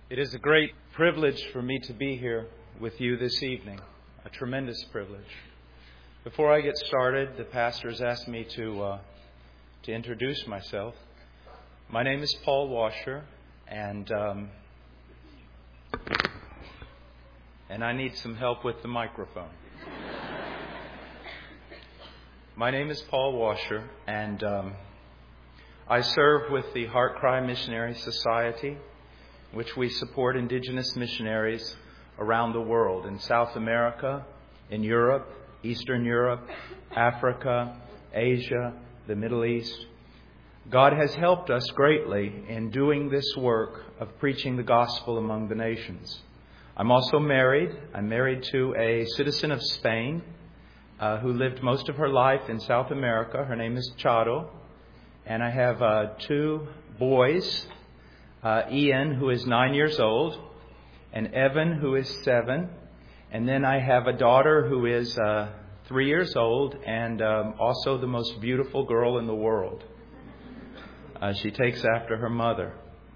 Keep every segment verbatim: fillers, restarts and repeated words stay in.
It is a great privilege for me to be here with you this evening. A tremendous privilege. Before I get started, the pastor has asked me to uh, to introduce myself. My name is Paul Washer, and um, and I need some help with the microphone. My name is Paul Washer, and um, I serve with the Heart Cry Missionary Society, which we support indigenous missionaries around the world, in South America, in Europe, Eastern Europe, Africa, Asia, the Middle East. God has helped us greatly in doing this work of preaching the gospel among the nations. I'm also married. I'm married to a citizen of Spain uh, who lived most of her life in South America. Her name is Charo. And I have uh, two boys. Uh, Ian, who is nine years old, and Evan, who is seven. And then I have a daughter who is uh, three years old and um, also the most beautiful girl in the world. Uh, she takes after her mother.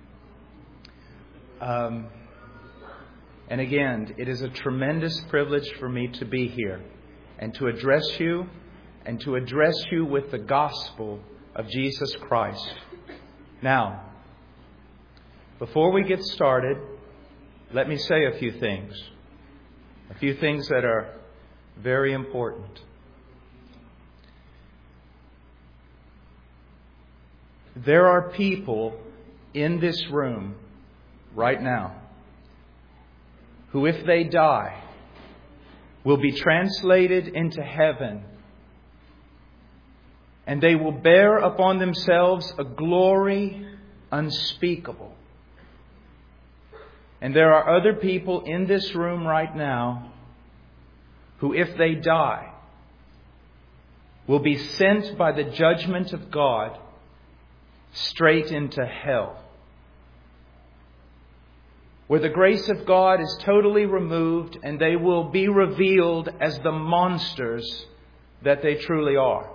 Um, and again, it is a tremendous privilege for me to be here and to address you and to address you with the gospel of Jesus Christ. Now, before we get started, let me say a few things. A few things that are very important. There are people in this room right now who, if they die, will be translated into heaven, and they will bear upon themselves a glory unspeakable. And there are other people in this room right now who, if they die, will be sent by the judgment of God straight into hell, where the grace of God is totally removed and they will be revealed as the monsters that they truly are.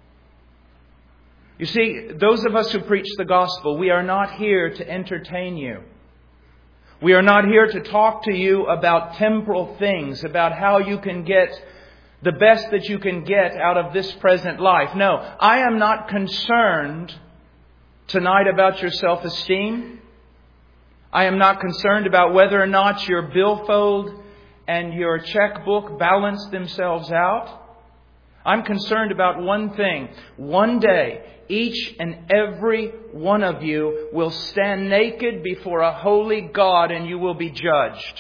You see, those of us who preach the gospel, we are not here to entertain you. We are not here to talk to you about temporal things, about how you can get the best that you can get out of this present life. No, I am not concerned tonight about your self-esteem. I am not concerned about whether or not your billfold and your checkbook balance themselves out. I'm concerned about one thing. One day, each and every one of you will stand naked before a holy God and you will be judged.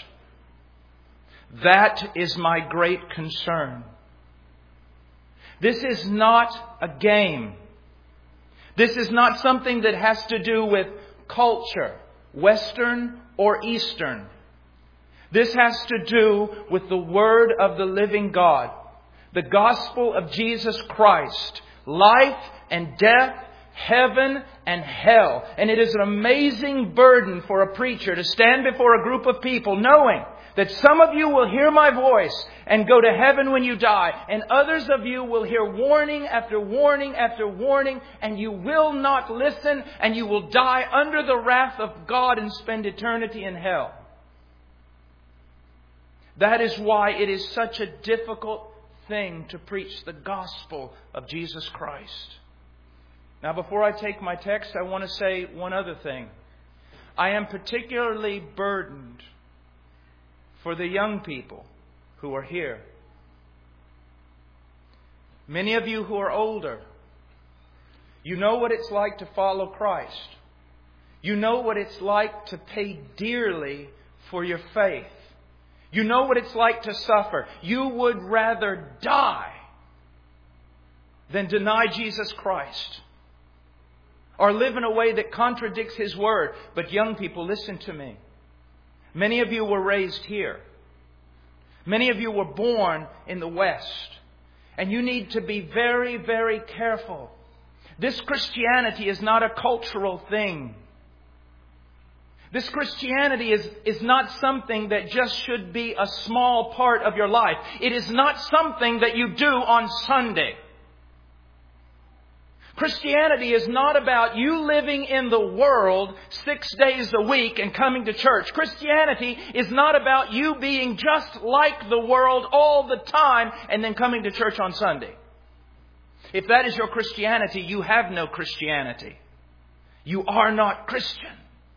That is my great concern. This is not a game. This is not something that has to do with culture, Western or Eastern. This has to do with the Word of the living God, the gospel of Jesus Christ, life and death, heaven and hell. And it is an amazing burden for a preacher to stand before a group of people knowing that some of you will hear my voice and go to heaven when you die, and others of you will hear warning after warning after warning, and you will not listen, and you will die under the wrath of God and spend eternity in hell. That is why it is such a difficult thing to preach the gospel of Jesus Christ. Now, before I take my text, I want to say one other thing. I am particularly burdened for the young people who are here. Many of you who are older, you know what it's like to follow Christ. You know what it's like to pay dearly for your faith. You know what it's like to suffer. You would rather die than deny Jesus Christ or live in a way that contradicts His Word. But young people, listen to me. Many of you were raised here. Many of you were born in the West. And you need to be very, very careful. This Christianity is not a cultural thing. This Christianity is, is not something that just should be a small part of your life. It is not something that you do on Sunday. Christianity is not about you living in the world six days a week and coming to church. Christianity is not about you being just like the world all the time and then coming to church on Sunday. If that is your Christianity, you have no Christianity. You are not Christian.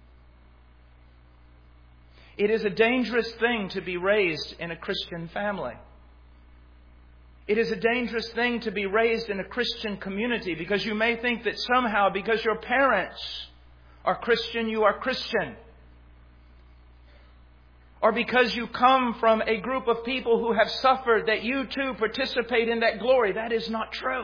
It is a dangerous thing to be raised in a Christian family. It is a dangerous thing to be raised in a Christian community, because you may think that somehow because your parents are Christian, you are Christian. Or because you come from a group of people who have suffered, that you too participate in that glory. That is not true.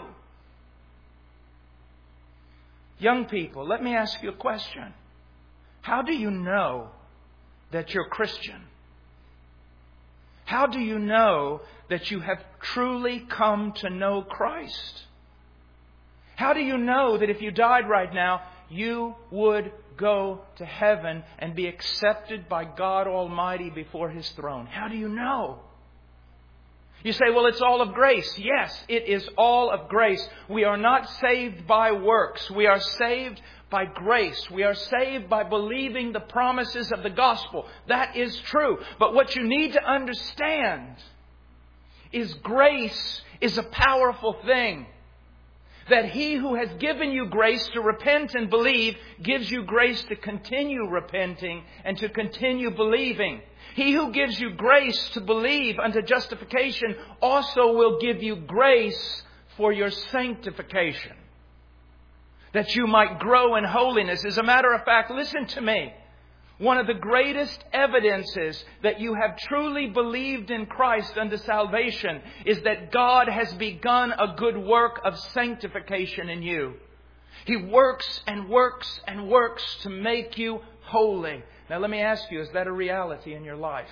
Young people, let me ask you a question. How do you know that you're Christian? How do you know that you have truly come to know Christ? How do you know that if you died right now, you would go to heaven and be accepted by God Almighty before His throne? How do you know? You say, well, it's all of grace. Yes, it is all of grace. We are not saved by works. We are saved by grace. We are saved by believing the promises of the gospel. That is true. But what you need to understand is grace is a powerful thing. That He who has given you grace to repent and believe gives you grace to continue repenting and to continue believing. He who gives you grace to believe unto justification also will give you grace for your sanctification, that you might grow in holiness. As a matter of fact, listen to me. One of the greatest evidences that you have truly believed in Christ unto salvation is that God has begun a good work of sanctification in you. He works and works and works to make you holy. Now let me ask you, is that a reality in your life?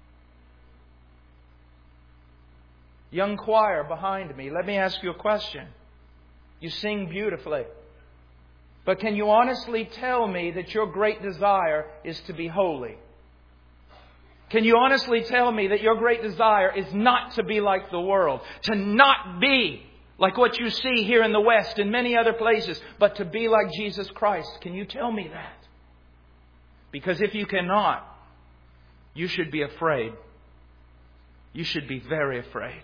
Young choir behind me, let me ask you a question. You sing beautifully. But can you honestly tell me that your great desire is to be holy? Can you honestly tell me that your great desire is not to be like the world? To not be like what you see here in the West and many other places, but to be like Jesus Christ? Can you tell me that? Because if you cannot, you should be afraid. You should be very afraid.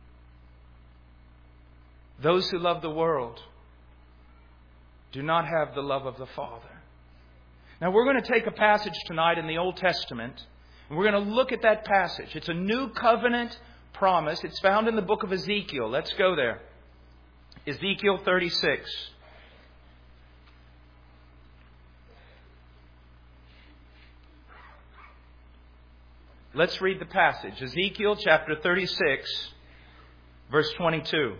Those who love the world do not have the love of the Father. Now we're going to take a passage tonight in the Old Testament, and we're going to look at that passage. It's a new covenant promise. It's found in the book of Ezekiel. Let's go there. Ezekiel thirty-six. Let's read the passage. Ezekiel chapter thirty-six, verse twenty-two.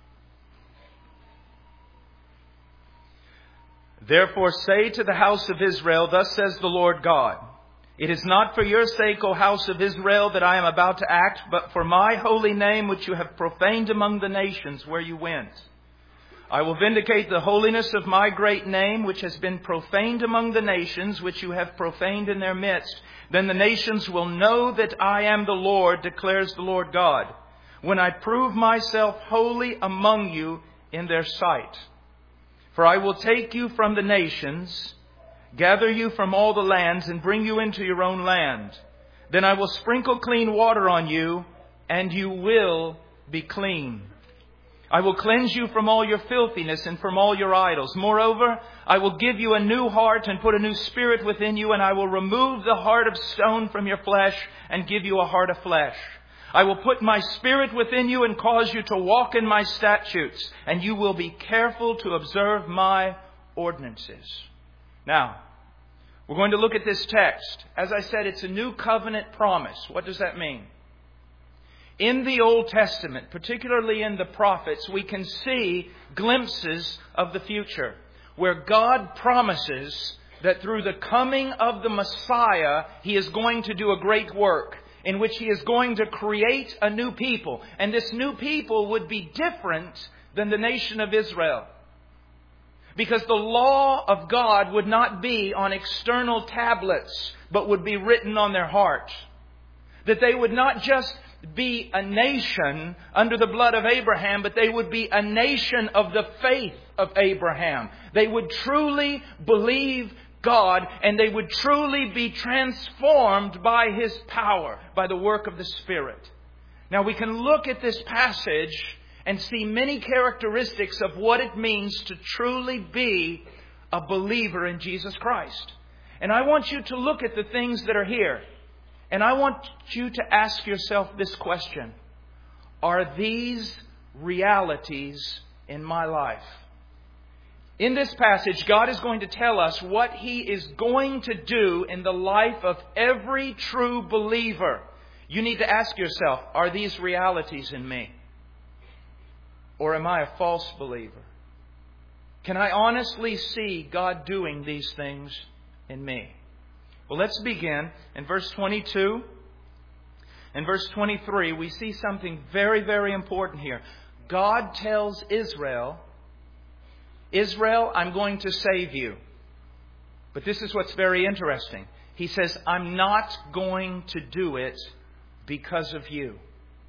Therefore say to the house of Israel, thus says the Lord God, it is not for your sake, O house of Israel, that I am about to act, but for my holy name which you have profaned among the nations where you went. I will vindicate the holiness of my great name, which has been profaned among the nations, which you have profaned in their midst. Then the nations will know that I am the Lord, declares the Lord God, when I prove myself holy among you in their sight. For I will take you from the nations, gather you from all the lands, and bring you into your own land. Then I will sprinkle clean water on you, and you will be clean. I will cleanse you from all your filthiness and from all your idols. Moreover, I will give you a new heart and put a new spirit within you, and I will remove the heart of stone from your flesh and give you a heart of flesh. I will put my spirit within you and cause you to walk in my statutes, and you will be careful to observe my ordinances. Now, we're going to look at this text. As I said, it's a new covenant promise. What does that mean? In the Old Testament, particularly in the prophets, we can see glimpses of the future, where God promises that through the coming of the Messiah, He is going to do a great work, in which He is going to create a new people. And this new people would be different than the nation of Israel. Because the law of God would not be on external tablets, but would be written on their heart. That they would not just be a nation under the blood of Abraham, but they would be a nation of the faith of Abraham. They would truly believe God, and they would truly be transformed by His power, by the work of the Spirit. Now we can look at this passage and see many characteristics of what it means to truly be a believer in Jesus Christ. And I want you to look at the things that are here. And I want you to ask yourself this question. Are these realities in my life? In this passage, God is going to tell us what He is going to do in the life of every true believer. You need to ask yourself, are these realities in me? Or am I a false believer? Can I honestly see God doing these things in me? Well, let's begin in verse twenty-two. In verse twenty-three, we see something very, very important here. God tells Israel, Israel, I'm going to save you. But this is what's very interesting. He says, I'm not going to do it because of you.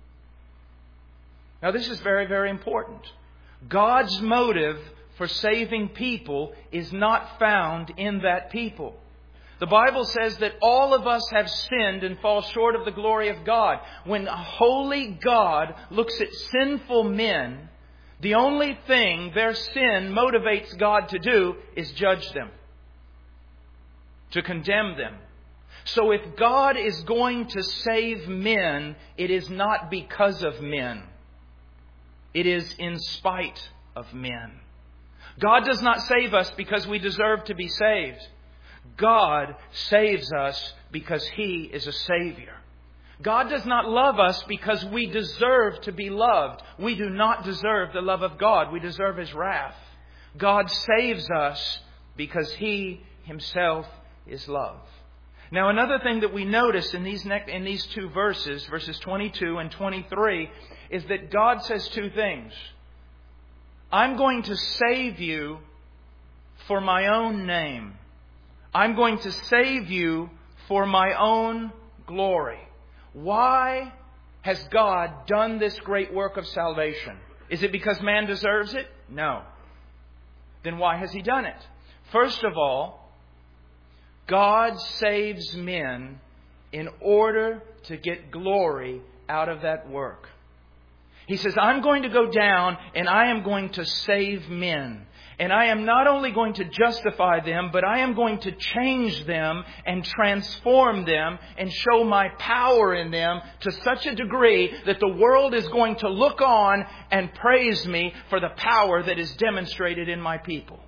Now, this is very, very important. God's motive for saving people is not found in that people. The Bible says that all of us have sinned and fall short of the glory of God. When a holy God looks at sinful men, the only thing their sin motivates God to do is judge them, to condemn them. So if God is going to save men, it is not because of men. It is in spite of men. God does not save us because we deserve to be saved. God saves us because He is a Savior. God does not love us because we deserve to be loved. We do not deserve the love of God. We deserve His wrath. God saves us because He Himself is love. Now, another thing that we notice in these next, in these two verses, verses twenty-two and twenty-three, is that God says two things. I'm going to save you for my own name. I'm going to save you for my own glory. Why has God done this great work of salvation? Is it because man deserves it? No. Then why has He done it? First of all, God saves men in order to get glory out of that work. He says, I'm going to go down and I am going to save men. And I am not only going to justify them, but I am going to change them and transform them and show my power in them to such a degree that the world is going to look on and praise me for the power that is demonstrated in my people.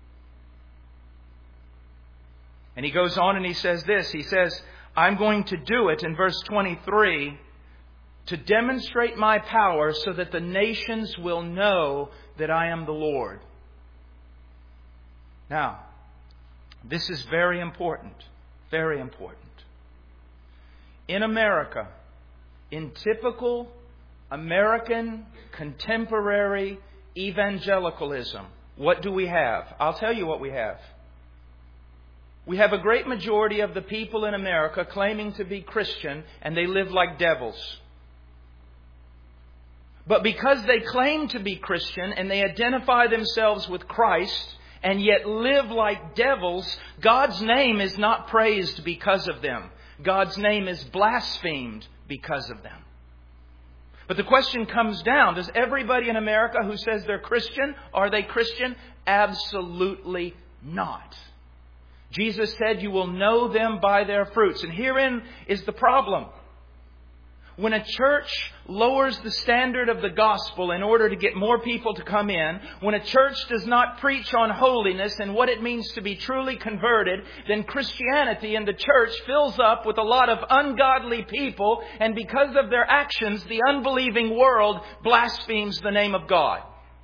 And he goes on and he says this. He says, I'm going to do it in verse twenty-three to demonstrate my power so that the nations will know that I am the Lord. Now, this is very important. Very important. In America, in typical American contemporary evangelicalism, what do we have? I'll tell you what we have. We have a great majority of the people in America claiming to be Christian, and they live like devils. But because they claim to be Christian and they identify themselves with Christ and yet live like devils, God's name is not praised because of them. God's name is blasphemed because of them. But the question comes down, does everybody in America who says they're Christian, are they Christian? Absolutely not. Jesus said, you will know them by their fruits. And herein is the problem. When a church lowers the standard of the gospel in order to get more people to come in, when a church does not preach on holiness and what it means to be truly converted, then Christianity in the church fills up with a lot of ungodly people, and because of their actions, the unbelieving world blasphemes the name of God.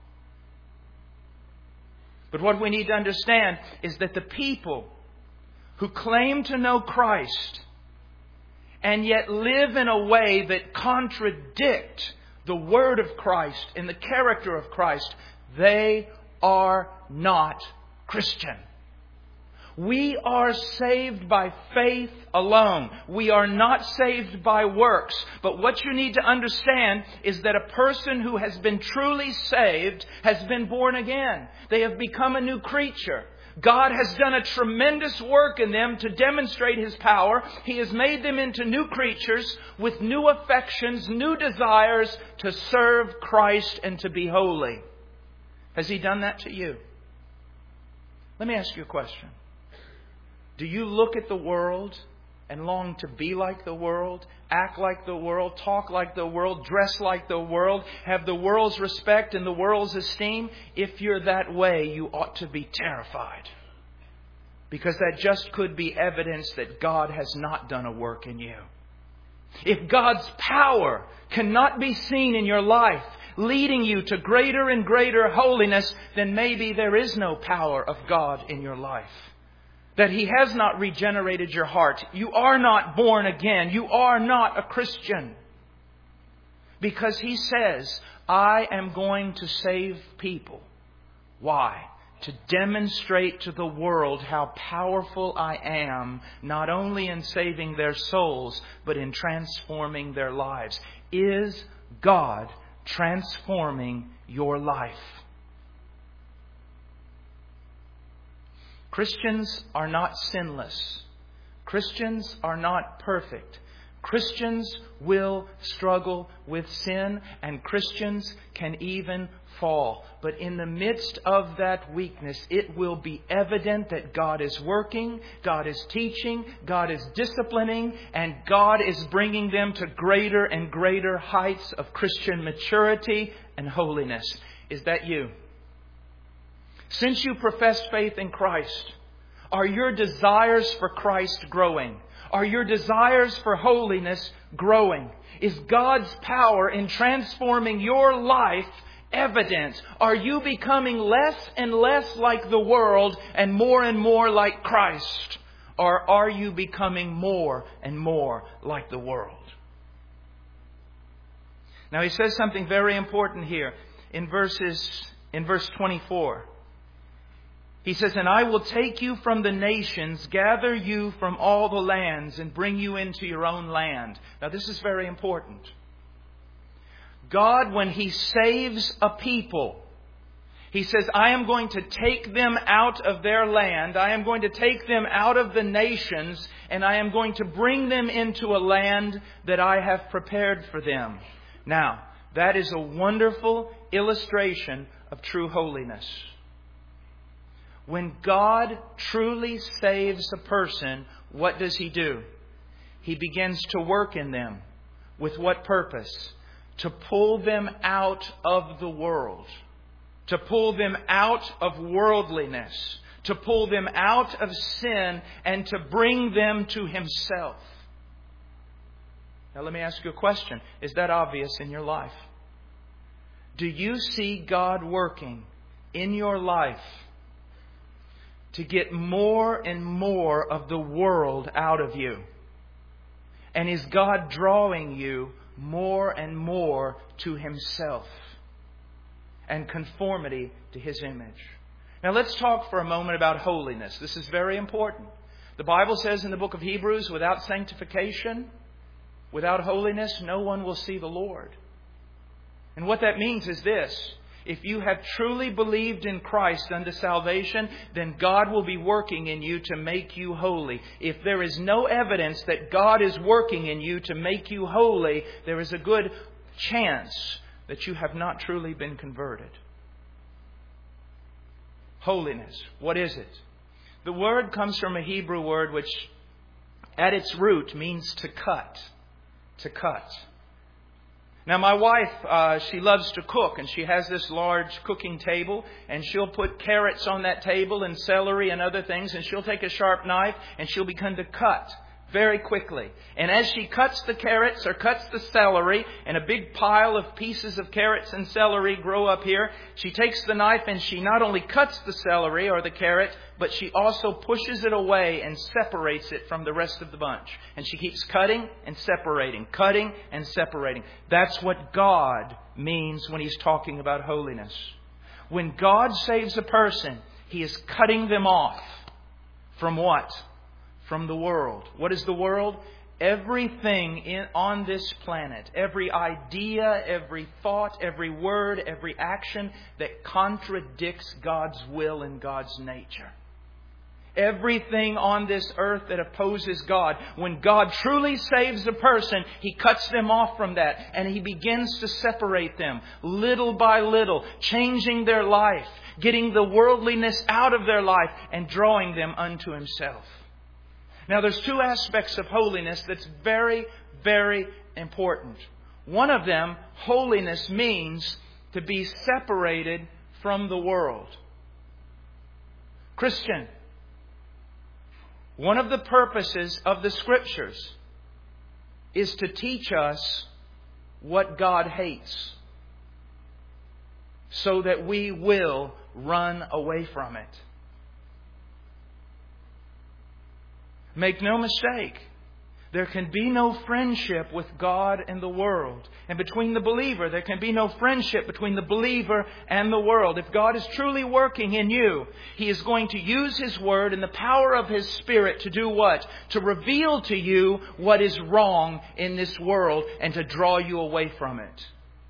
But what we need to understand is that the people who claim to know Christ and yet live in a way that contradict the Word of Christ and the character of Christ, they are not Christian. We are saved by faith alone. We are not saved by works. But what you need to understand is that a person who has been truly saved has been born again. They have become a new creature. God has done a tremendous work in them to demonstrate His power. He has made them into new creatures with new affections, new desires to serve Christ and to be holy. Has He done that to you? Let me ask you a question. Do you look at the world and long to be like the world, act like the world, talk like the world, dress like the world, have the world's respect and the world's esteem? If you're that way, you ought to be terrified. Because that just could be evidence that God has not done a work in you. If God's power cannot be seen in your life, leading you to greater and greater holiness, then maybe there is no power of God in your life. That He has not regenerated your heart. You are not born again. You are not a Christian. Because He says, I am going to save people. Why? To demonstrate to the world how powerful I am, not only in saving their souls, but in transforming their lives. Is God transforming your life? Christians are not sinless. Christians are not perfect. Christians will struggle with sin, and Christians can even fall. But in the midst of that weakness, it will be evident that God is working, God is teaching, God is disciplining, and God is bringing them to greater and greater heights of Christian maturity and holiness. Is that you? Since you profess faith in Christ, are your desires for Christ growing? Are your desires for holiness growing? Is God's power in transforming your life evident? Are you becoming less and less like the world and more and more like Christ? Or are you becoming more and more like the world? Now He says something very important here in verses in verse twenty-four. He says, and I will take you from the nations, gather you from all the lands, and bring you into your own land. Now this is very important. God, when He saves a people, He says, I am going to take them out of their land. I am going to take them out of the nations, and I am going to bring them into a land that I have prepared for them. Now, that is a wonderful illustration of true holiness. When God truly saves a person, what does He do? He begins to work in them. With what purpose? To pull them out of the world. To pull them out of worldliness. To pull them out of sin and to bring them to Himself. Now let me ask you a question. Is that obvious in your life? Do you see God working in your life to get more and more of the world out of you? And is God drawing you more and more to Himself and conformity to His image? Now let's talk for a moment about holiness. This is very important. The Bible says in the book of Hebrews, without sanctification, without holiness, no one will see the Lord. And what that means is this. If you have truly believed in Christ unto salvation, then God will be working in you to make you holy. If there is no evidence that God is working in you to make you holy, there is a good chance that you have not truly been converted. Holiness, what is it? The word comes from a Hebrew word which at its root means to cut. To cut. Now my wife, uh, she loves to cook, and she has this large cooking table, and she'll put carrots on that table and celery and other things, and she'll take a sharp knife and she'll begin to cut very quickly. And as she cuts the carrots or cuts the celery, and a big pile of pieces of carrots and celery grow up here, she takes the knife and she not only cuts the celery or the carrot, but she also pushes it away and separates it from the rest of the bunch. And she keeps cutting and separating, cutting and separating. That's what God means when He's talking about holiness. When God saves a person, He is cutting them off From what? From the world. What is the world? Everything in, on this planet, every idea, every thought, every word, every action that contradicts God's will and God's nature. Everything on this earth that opposes God. When God truly saves a person, He cuts them off from that and He begins to separate them little by little, changing their life, getting the worldliness out of their life and drawing them unto Himself. Now there's two aspects of holiness that's very, very important. One of them, holiness means to be separated from the world. Christian, one of the purposes of the Scriptures is to teach us what God hates, so that we will run away from it. Make no mistake, there can be no friendship with God and the world. And between the believer, there can be no friendship between the believer and the world. If God is truly working in you, He is going to use His Word and the power of His Spirit to do what? To reveal to you what is wrong in this world and to draw you away from it.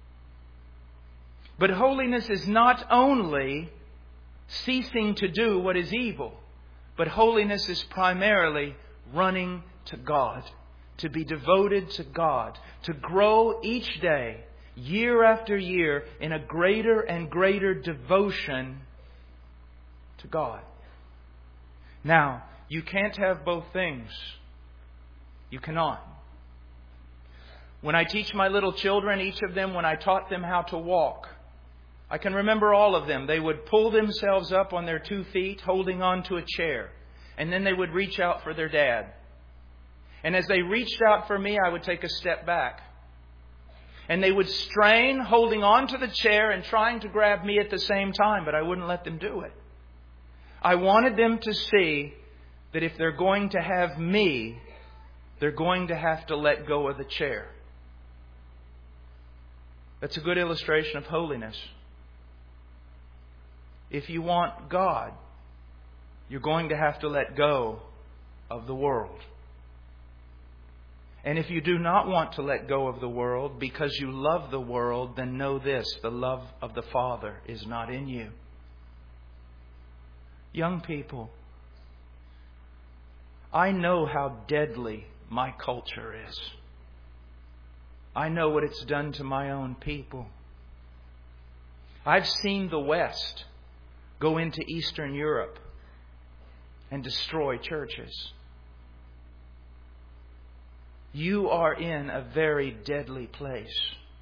But holiness is not only ceasing to do what is evil, but holiness is primarily running to God, to be devoted to God, to grow each day, year after year, in a greater and greater devotion to God. Now, you can't have both things. You cannot. When I teach my little children, each of them, when I taught them how to walk, I can remember all of them. They would pull themselves up on their two feet, holding on to a chair. And then they would reach out for their dad. And as they reached out for me, I would take a step back. And they would strain, holding on to the chair and trying to grab me at the same time, but I wouldn't let them do it. I wanted them to see that if they're going to have me, they're going to have to let go of the chair. That's a good illustration of holiness. If you want God, you're going to have to let go of the world. And if you do not want to let go of the world because you love the world, then know this: the love of the Father is not in you. Young people, I know how deadly my culture is. I know what it's done to my own people. I've seen the West go into Eastern Europe and destroy churches. You are in a very deadly place.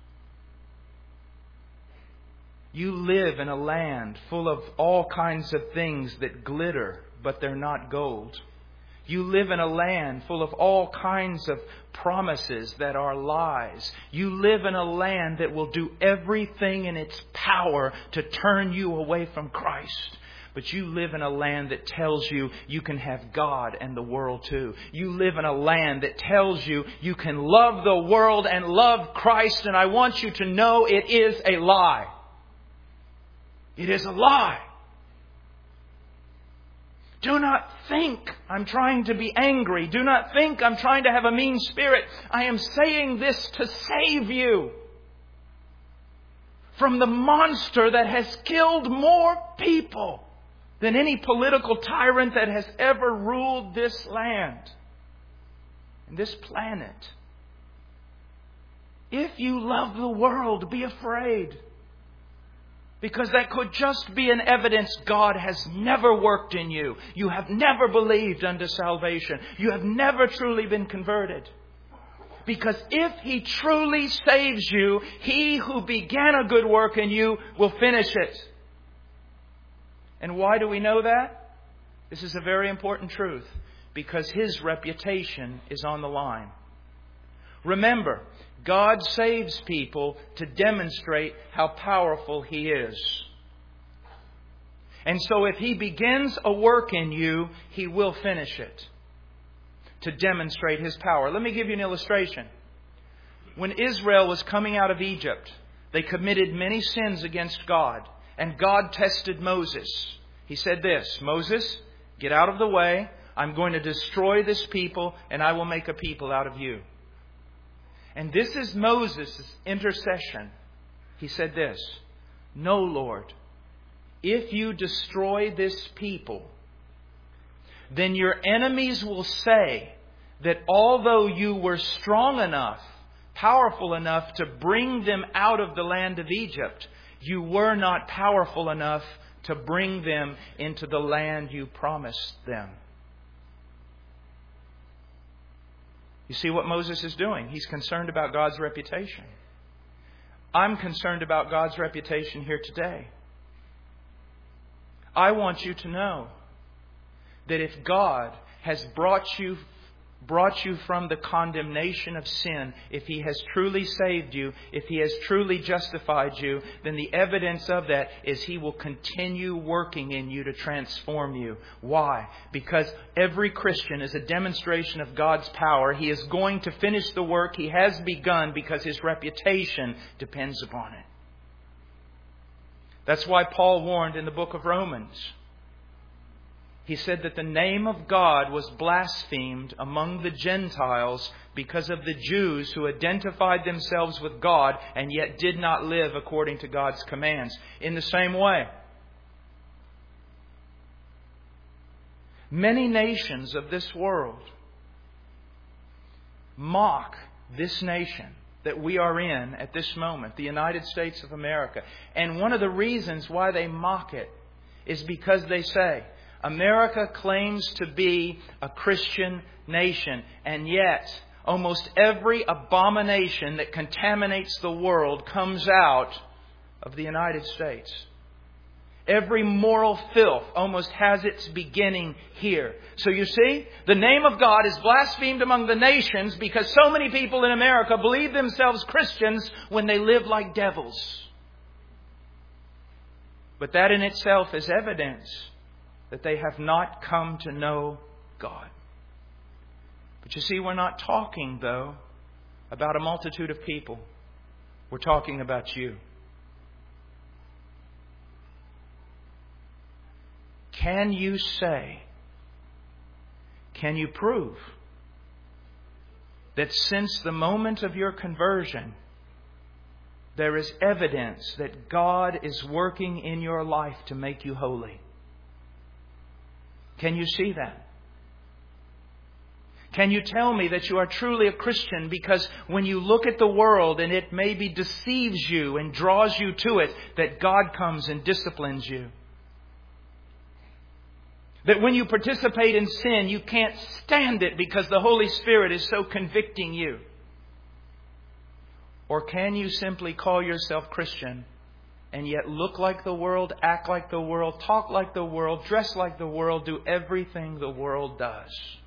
You live in a land full of all kinds of things that glitter, but they're not gold. You live in a land full of all kinds of promises that are lies. You live in a land that will do everything in its power to turn you away from Christ. But you live in a land that tells you you can have God and the world too. You live in a land that tells you you can love the world and love Christ. And I want you to know it is a lie. It is a lie. Do not think I'm trying to be angry. Do not think I'm trying to have a mean spirit. I am saying this to save you from the monster that has killed more people than any political tyrant that has ever ruled this land and this planet. If you love the world, be afraid. Because that could just be an evidence God has never worked in you. You have never believed unto salvation. You have never truly been converted. Because if He truly saves you, He who began a good work in you will finish it. And why do we know that? This is a very important truth. Because His reputation is on the line. Remember, God saves people to demonstrate how powerful He is. And so if He begins a work in you, He will finish it to demonstrate His power. Let me give you an illustration. When Israel was coming out of Egypt, they committed many sins against God. And God tested Moses. He said this, Moses, Get out of the way. I'm going to destroy this people, and I will make a people out of you. And this is Moses' intercession. He said this, "No, Lord, if you destroy this people, then your enemies will say that although you were strong enough, powerful enough to bring them out of the land of Egypt, you were not powerful enough to bring them into the land you promised them." You see what Moses is doing? He's concerned about God's reputation. I'm concerned about God's reputation here today. I want you to know that if God has brought you brought you from the condemnation of sin, if He has truly saved you, if He has truly justified you, then the evidence of that is He will continue working in you to transform you. Why? Because every Christian is a demonstration of God's power. He is going to finish the work He has begun because His reputation depends upon it. That's why Paul warned in the book of Romans. He said that the name of God was blasphemed among the Gentiles because of the Jews who identified themselves with God and yet did not live according to God's commands. In the same way, many nations of this world mock this nation that we are in at this moment, the United States of America. And one of the reasons why they mock it is because they say, America claims to be a Christian nation, and yet almost every abomination that contaminates the world comes out of the United States. Every moral filth almost has its beginning here. So you see, the name of God is blasphemed among the nations because so many people in America believe themselves Christians when they live like devils. But that in itself is evidence that they have not come to know God. But you see, we're not talking, though, about a multitude of people. We're talking about you. Can you say, can you prove that since the moment of your conversion, there is evidence that God is working in your life to make you holy? Can you see that? Can you tell me that you are truly a Christian because when you look at the world and it maybe deceives you and draws you to it, that God comes and disciplines you? That when you participate in sin, you can't stand it because the Holy Spirit is so convicting you? Or can you simply call yourself Christian and yet look like the world, act like the world, talk like the world, dress like the world, do everything the world does?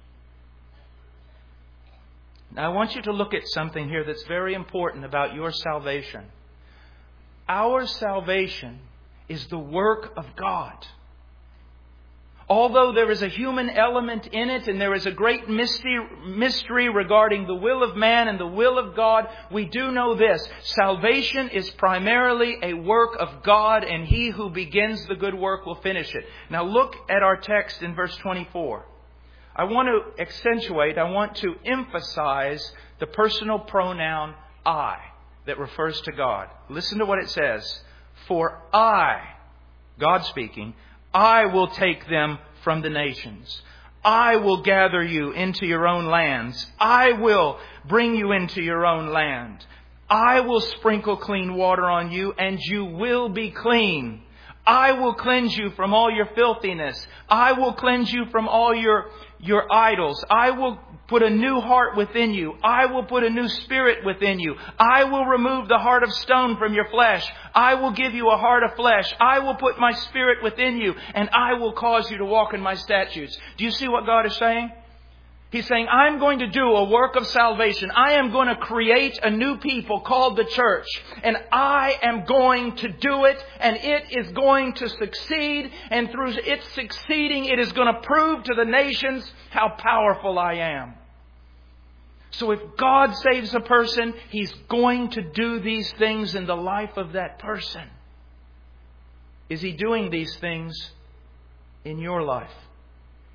Now, I want you to look at something here that's very important about your salvation. Our salvation is the work of God. Although there is a human element in it and there is a great mystery, mystery regarding the will of man and the will of God, we do know this. Salvation is primarily a work of God, and He who begins the good work will finish it. Now look at our text in verse twenty-four. I want to accentuate, I want to emphasize the personal pronoun I that refers to God. Listen to what it says. For I, God speaking, I will take them from the nations. I will gather you into your own lands. I will bring you into your own land. I will sprinkle clean water on you, and you will be clean. I will cleanse you from all your filthiness. I will cleanse you from all your, your idols. I will put a new heart within you. I will put a new spirit within you. I will remove the heart of stone from your flesh. I will give you a heart of flesh. I will put my spirit within you, and I will cause you to walk in my statutes. Do you see what God is saying? He's saying, I'm going to do a work of salvation. I am going to create a new people called the church. And I am going to do it. And it is going to succeed. And through its succeeding, it is going to prove to the nations how powerful I am. So if God saves a person, He's going to do these things in the life of that person. Is He doing these things in your life?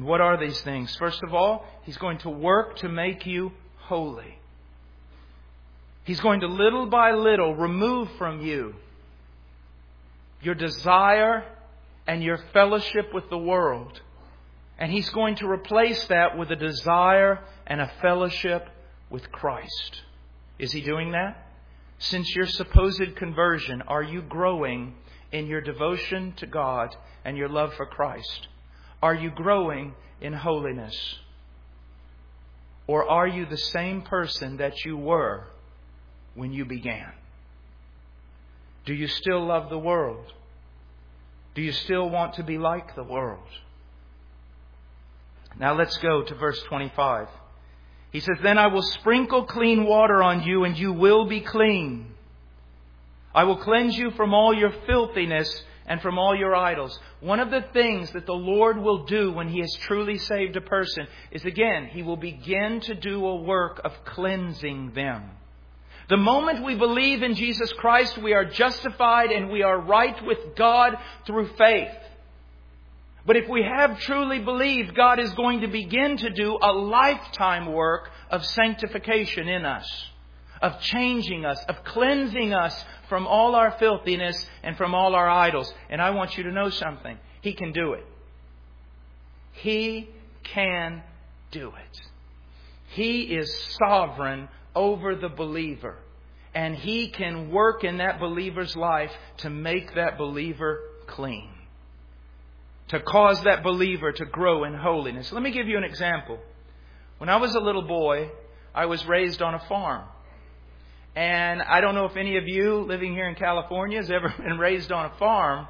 And what are these things? First of all, He's going to work to make you holy. He's going to little by little remove from you your desire and your fellowship with the world. And He's going to replace that with a desire and a fellowship with Christ. Is He doing that? Since your supposed conversion, are you growing in your devotion to God and your love for Christ? Are you growing in holiness? Or are you the same person that you were when you began? Do you still love the world? Do you still want to be like the world? Now let's go to verse twenty-five. He says, "Then I will sprinkle clean water on you, and you will be clean. I will cleanse you from all your filthiness and from all your idols." One of the things that the Lord will do when He has truly saved a person is, again, He will begin to do a work of cleansing them. The moment we believe in Jesus Christ, we are justified and we are right with God through faith. But if we have truly believed, God is going to begin to do a lifetime work of sanctification in us, of changing us, of cleansing us from all our filthiness and from all our idols. And I want you to know something. He can do it. He can do it. He is sovereign over the believer. And He can work in that believer's life to make that believer clean. To cause that believer to grow in holiness. Let me give you an example. When I was a little boy, I was raised on a farm. And I don't know if any of you living here in California has ever been raised on a farm.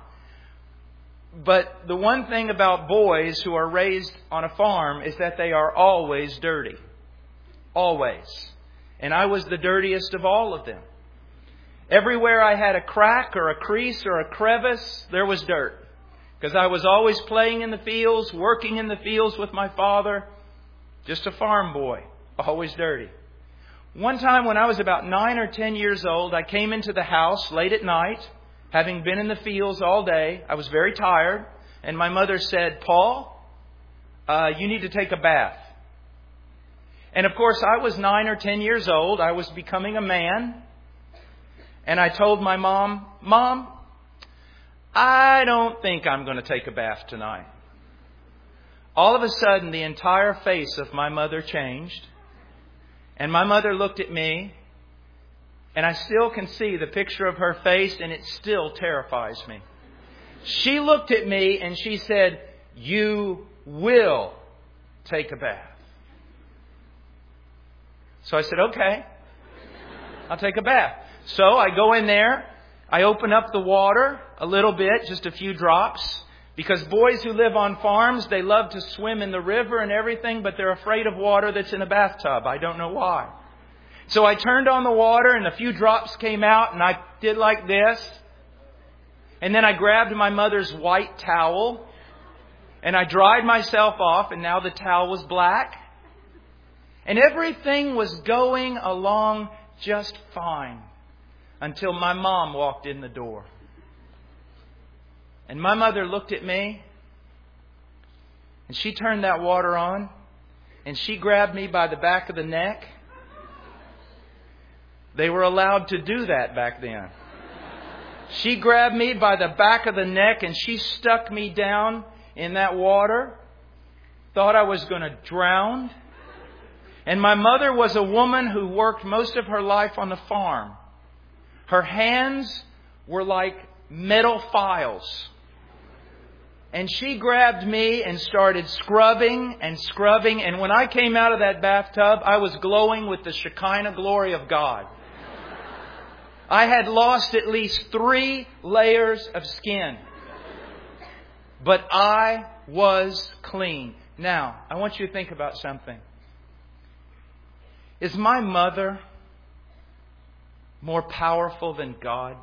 But the one thing about boys who are raised on a farm is that they are always dirty. Always. And I was the dirtiest of all of them. Everywhere I had a crack or a crease or a crevice, there was dirt. Because I was always playing in the fields, working in the fields with my father. Just a farm boy. Always dirty. One time when I was about nine or ten years old, I came into the house late at night, having been in the fields all day. I was very tired. And my mother said, "Paul, uh, you need to take a bath." And of course, I was nine or ten years old. I was becoming a man. And I told my mom, "Mom, I don't think I'm going to take a bath tonight." All of a sudden, the entire face of my mother changed. And my mother looked at me. And I still can see the picture of her face, and it still terrifies me. She looked at me and she said, "You will take a bath." So I said, "Okay, I'll take a bath." So I go in there. I open up the water a little bit, just a few drops. Because boys who live on farms, they love to swim in the river and everything, but they're afraid of water that's in a bathtub. I don't know why. So I turned on the water and a few drops came out and I did like this. And then I grabbed my mother's white towel and I dried myself off, and now the towel was black. And everything was going along just fine until my mom walked in the door. And my mother looked at me and she turned that water on and she grabbed me by the back of the neck. They were allowed to do that back then. She grabbed me by the back of the neck and she stuck me down in that water. Thought I was going to drown. And my mother was a woman who worked most of her life on the farm. Her hands were like metal files. And she grabbed me and started scrubbing and scrubbing. And when I came out of that bathtub, I was glowing with the Shekinah glory of God. I had lost at least three layers of skin. But I was clean. Now, I want you to think about something. Is my mother more powerful than God?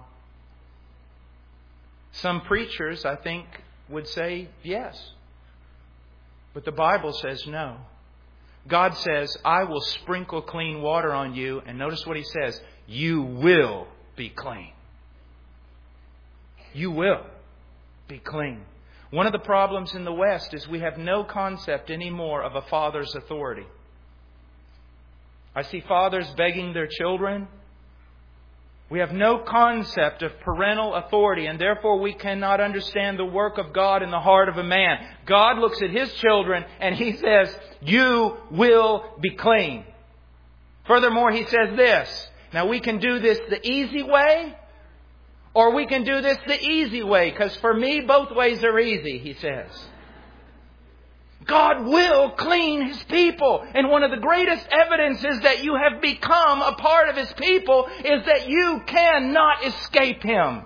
Some preachers, I think, would say yes. But the Bible says no. God says, "I will sprinkle clean water on you." And notice what He says. You will be clean. You will be clean. One of the problems in the West is we have no concept anymore of a father's authority. I see fathers begging their children. We have no concept of parental authority, and therefore we cannot understand the work of God in the heart of a man. God looks at His children and He says, you will be clean. Furthermore, He says this. Now we can do this the easy way, or we can do this the easy way, because for me, both ways are easy, He says. God will clean His people. And one of the greatest evidences that you have become a part of His people is that you cannot escape Him.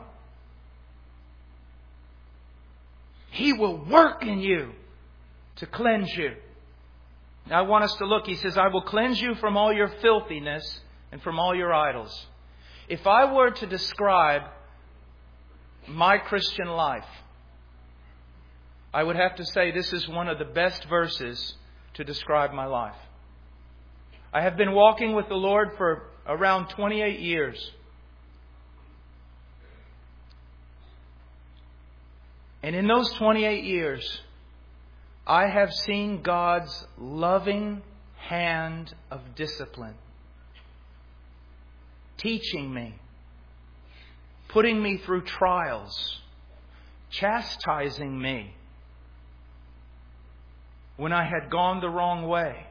He will work in you to cleanse you. Now I want us to look. He says, I will cleanse you from all your filthiness and from all your idols. If I were to describe my Christian life, I would have to say this is one of the best verses to describe my life. I have been walking with the Lord for around twenty-eight years. And in those twenty-eight years, I have seen God's loving hand of discipline, teaching me, putting me through trials, chastising me when I had gone the wrong way.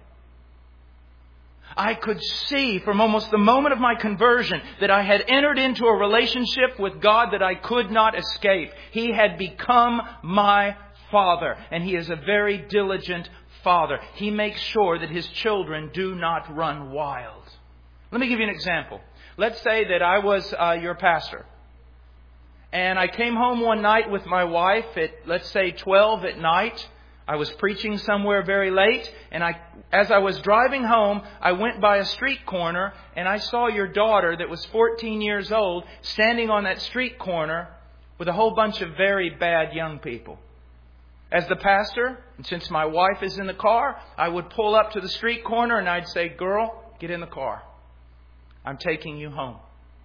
I could see from almost the moment of my conversion that I had entered into a relationship with God that I could not escape. He had become my Father, and He is a very diligent Father. He makes sure that His children do not run wild. Let me give you an example. Let's say that I was uh, your pastor, and I came home one night with my wife at, let's say, twelve at night. I was preaching somewhere very late, and I, as I was driving home, I went by a street corner, and I saw your daughter that was fourteen years old standing on that street corner with a whole bunch of very bad young people. As the pastor, and since my wife is in the car, I would pull up to the street corner and I'd say, girl, get in the car. I'm taking you home.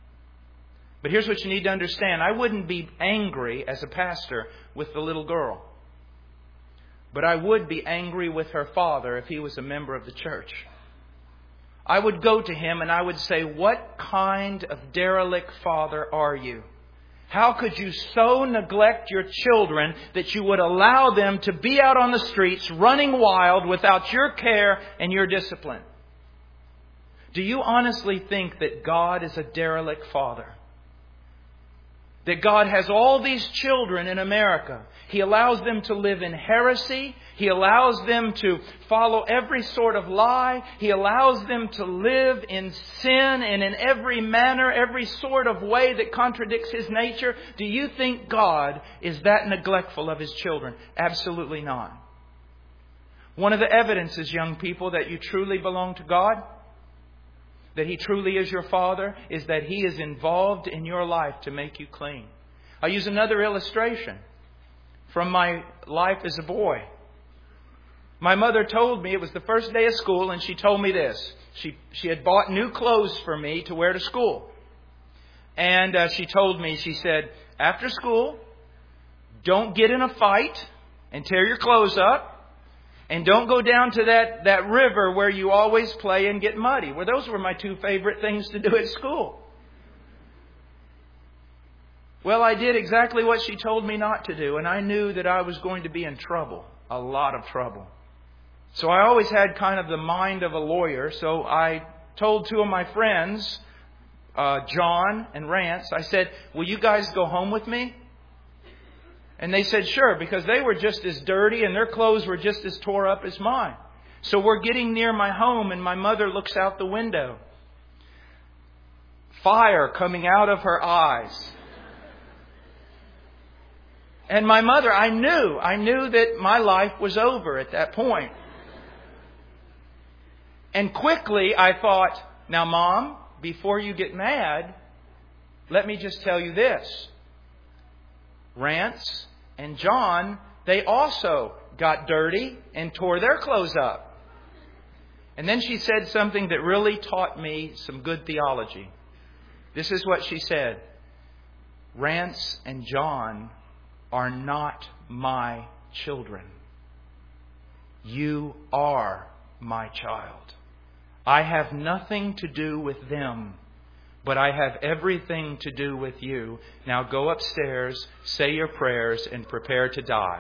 But here's what you need to understand. I wouldn't be angry as a pastor with the little girl. But I would be angry with her father if he was a member of the church. I would go to him and I would say, what kind of derelict father are you? How could you so neglect your children that you would allow them to be out on the streets running wild without your care and your discipline? Do you honestly think that God is a derelict father? That God has all these children in America. He allows them to live in heresy. He allows them to follow every sort of lie. He allows them to live in sin and in every manner, every sort of way that contradicts His nature. Do you think God is that neglectful of His children? Absolutely not. One of the evidences, young people, that you truly belong to God, that He truly is your Father, is that He is involved in your life to make you clean. I'll use another illustration from my life as a boy. My mother told me, it was the first day of school, and she told me this. She, she had bought new clothes for me to wear to school. And uh, she told me, she said, after school, don't get in a fight and tear your clothes up. And don't go down to that, that river where you always play and get muddy. Well, those were my two favorite things to do at school. Well, I did exactly what she told me not to do. And I knew that I was going to be in trouble. A lot of trouble. So I always had kind of the mind of a lawyer. So I told two of my friends, uh, John and Rance, I said, will you guys go home with me? And they said, sure, because they were just as dirty and their clothes were just as tore up as mine. So we're getting near my home and my mother looks out the window. Fire coming out of her eyes. And my mother, I knew, I knew that my life was over at that point. And quickly I thought, now Mom, before you get mad, let me just tell you this. Rance and John, they also got dirty and tore their clothes up. And then she said something that really taught me some good theology. This is what she said. Rance and John are not my children. You are my child. I have nothing to do with them, but I have everything to do with you. Now go upstairs, say your prayers, and prepare to die.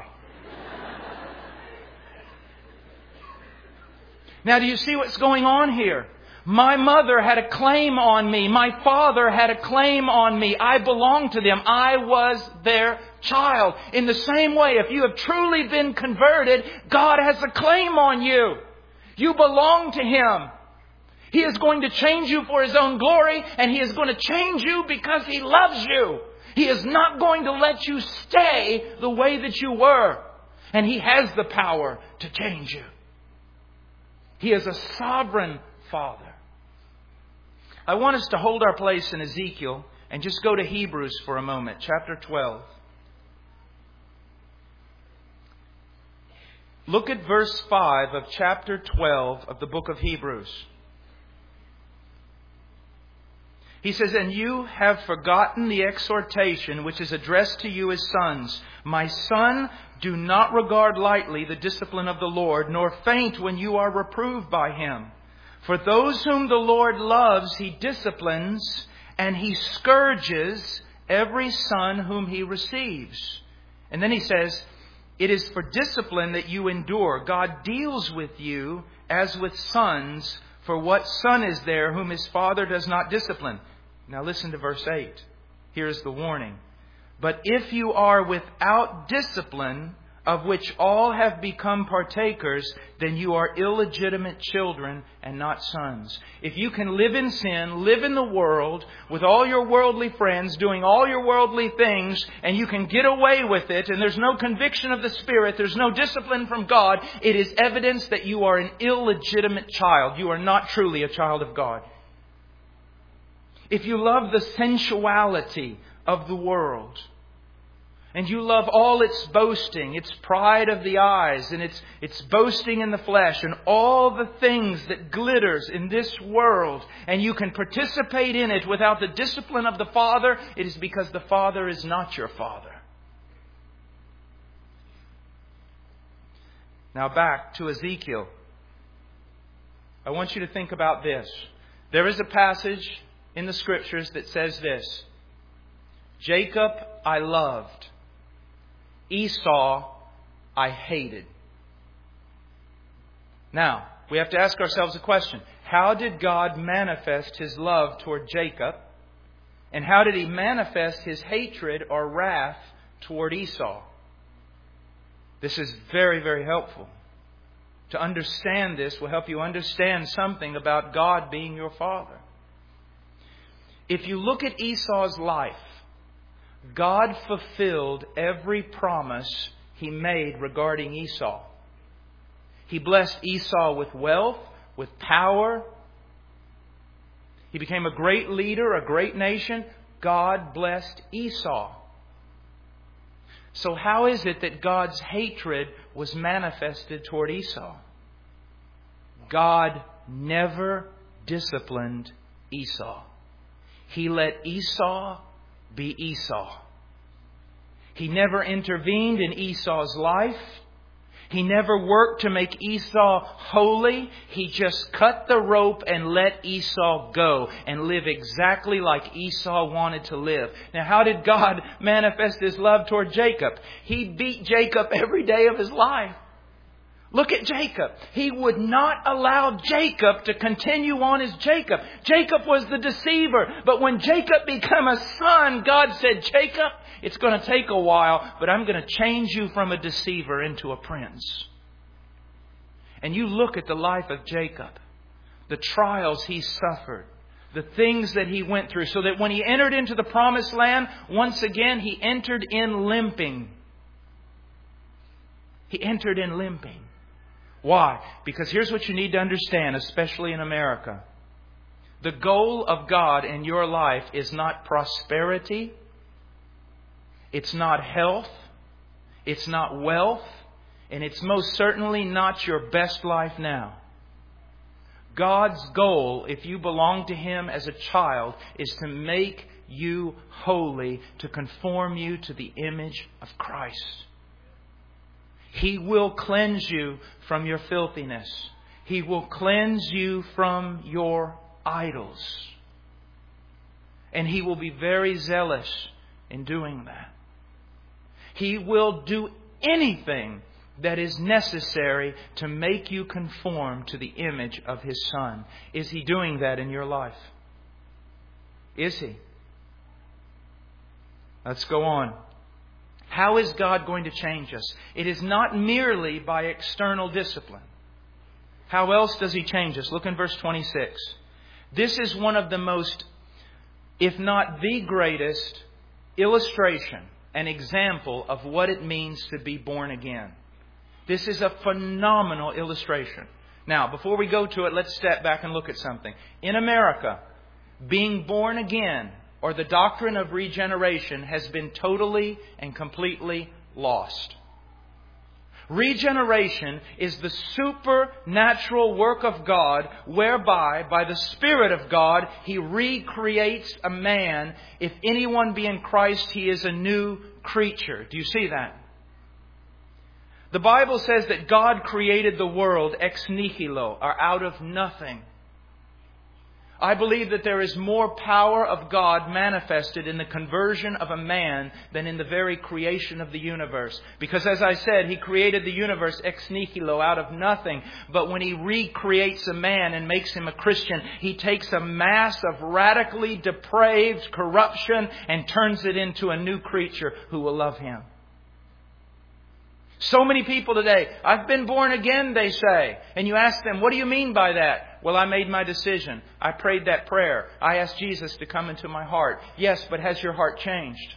Now, do you see what's going on here? My mother had a claim on me. My father had a claim on me. I belonged to them. I was their child. In the same way, if you have truly been converted, God has a claim on you. You belong to Him. He is going to change you for His own glory, and He is going to change you because He loves you. He is not going to let you stay the way that you were. And He has the power to change you. He is a sovereign Father. I want us to hold our place in Ezekiel and just go to Hebrews for a moment, chapter twelve. Look at verse five of chapter twelve of the book of Hebrews. He says, "And you have forgotten the exhortation which is addressed to you as sons. My son, do not regard lightly the discipline of the Lord, nor faint when you are reproved by Him. For those whom the Lord loves, He disciplines, and He scourges every son whom He receives." And then He says, "It is for discipline that you endure. God deals with you as with sons. For what son is there whom his father does not discipline?" Now listen to verse eight. Here is the warning. "But if you are without discipline, of which all have become partakers, then you are illegitimate children and not sons." If you can live in sin, live in the world, with all your worldly friends, doing all your worldly things, and you can get away with it, and there's no conviction of the Spirit, there's no discipline from God, it is evidence that you are an illegitimate child. You are not truly a child of God. If you love the sensuality of the world, and you love all its boasting, its pride of the eyes, and its, its boasting in the flesh, and all the things that glitters in this world, and you can participate in it without the discipline of the Father, it is because the Father is not your Father. Now back to Ezekiel. I want you to think about this. There is a passage in the Scriptures that says this: "Jacob I loved, Esau I hated." Now, we have to ask ourselves a question. How did God manifest His love toward Jacob? And how did He manifest His hatred or wrath toward Esau? This is very, very helpful. To understand this will help you understand something about God being your Father. If you look at Esau's life, God fulfilled every promise He made regarding Esau. He blessed Esau with wealth, with power. He became a great leader, a great nation. God blessed Esau. So how is it that God's hatred was manifested toward Esau? God never disciplined Esau. He let Esau be Esau. He never intervened in Esau's life. He never worked to make Esau holy. He just cut the rope and let Esau go and live exactly like Esau wanted to live. Now, how did God manifest His love toward Jacob? He beat Jacob every day of his life. Look at Jacob. He would not allow Jacob to continue on as Jacob. Jacob was the deceiver. But when Jacob became a son, God said, "Jacob, it's going to take a while, but I'm going to change you from a deceiver into a prince." And you look at the life of Jacob, the trials he suffered, the things that he went through, so that when he entered into the promised land, once again, he entered in limping. He entered in limping. Why? Because here's what you need to understand, especially in America. The goal of God in your life is not prosperity. It's not health. It's not wealth. And it's most certainly not your best life now. God's goal, if you belong to Him as a child, is to make you holy, to conform you to the image of Christ. He will cleanse you from your filthiness. He will cleanse you from your idols. And He will be very zealous in doing that. He will do anything that is necessary to make you conform to the image of His Son. Is He doing that in your life? Is He? Let's go on. How is God going to change us? It is not merely by external discipline. How else does He change us? Look in verse twenty-six. This is one of the most, if not the greatest, illustration, an example of what it means to be born again. This is a phenomenal illustration. Now, before we go to it, let's step back and look at something. In America, being born again, or the doctrine of regeneration, has been totally and completely lost. Regeneration is the supernatural work of God whereby, by the Spirit of God, He recreates a man. If anyone be in Christ, he is a new creature. Do you see that? The Bible says that God created the world ex nihilo, or out of nothing. I believe that there is more power of God manifested in the conversion of a man than in the very creation of the universe. Because as I said, He created the universe ex nihilo, out of nothing. But when He recreates a man and makes him a Christian, He takes a mass of radically depraved corruption and turns it into a new creature who will love Him. So many people today, I've been born again, they say. And you ask them, what do you mean by that? Well, I made my decision. I prayed that prayer. I asked Jesus to come into my heart. Yes, but has your heart changed?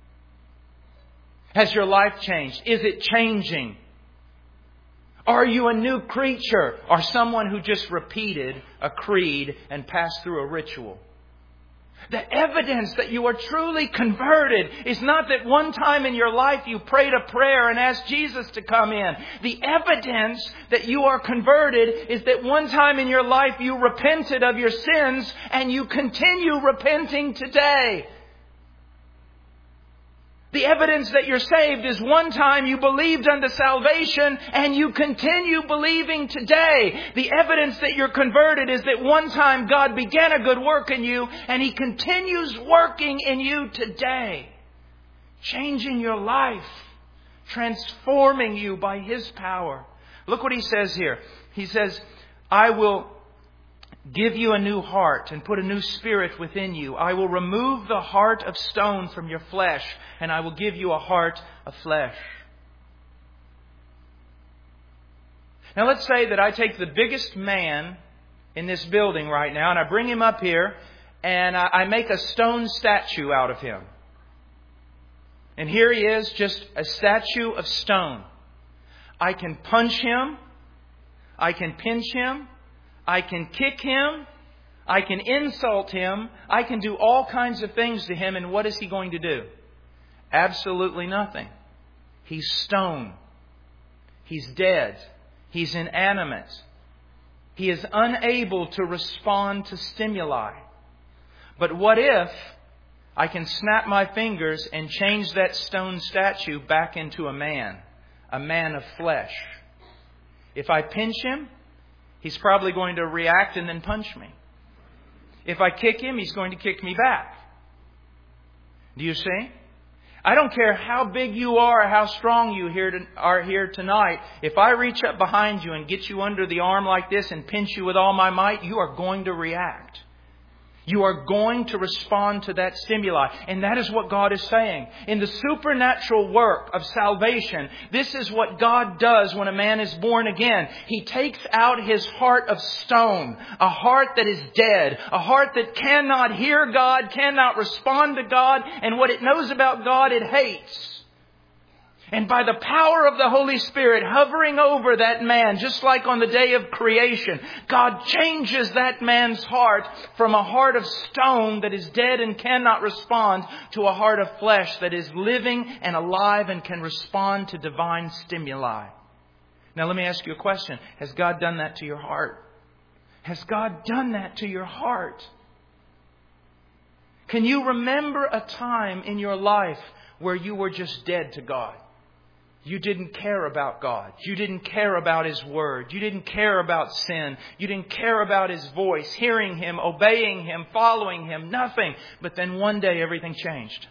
Has your life changed? Is it changing? Are you a new creature or someone who just repeated a creed and passed through a ritual? The evidence that you are truly converted is not that one time in your life you prayed a prayer and asked Jesus to come in. The evidence that you are converted is that one time in your life you repented of your sins and you continue repenting today. The evidence that you're saved is one time you believed unto salvation and you continue believing today. The evidence that you're converted is that one time God began a good work in you and He continues working in you today. Changing your life. Transforming you by His power. Look what He says here. He says, I will give you a new heart and put a new spirit within you. I will remove the heart of stone from your flesh and I will give you a heart of flesh. Now let's say that I take the biggest man in this building right now and I bring him up here and I make a stone statue out of him. And here he is, just a statue of stone. I can punch him. I can pinch him. I can kick him. I can insult him. I can do all kinds of things to him. And what is he going to do? Absolutely nothing. He's stone. He's dead. He's inanimate. He is unable to respond to stimuli. But what if I can snap my fingers and change that stone statue back into a man? A man of flesh. If I pinch him, he's probably going to react and then punch me. If I kick him, he's going to kick me back. Do you see? I don't care how big you are or how strong you are here tonight. If I reach up behind you and get you under the arm like this and pinch you with all my might, you are going to react. You are going to respond to that stimuli. And that is what God is saying. In the supernatural work of salvation, this is what God does when a man is born again. He takes out his heart of stone, a heart that is dead, a heart that cannot hear God, cannot respond to God, and what it knows about God it hates. And by the power of the Holy Spirit hovering over that man, just like on the day of creation, God changes that man's heart from a heart of stone that is dead and cannot respond to a heart of flesh that is living and alive and can respond to divine stimuli. Now let me ask you a question. Has God done that to your heart? Has God done that to your heart? Can you remember a time in your life where you were just dead to God? You didn't care about God. You didn't care about His Word. You didn't care about sin. You didn't care about His voice, hearing Him, obeying Him, following Him, nothing. But then one day everything changed.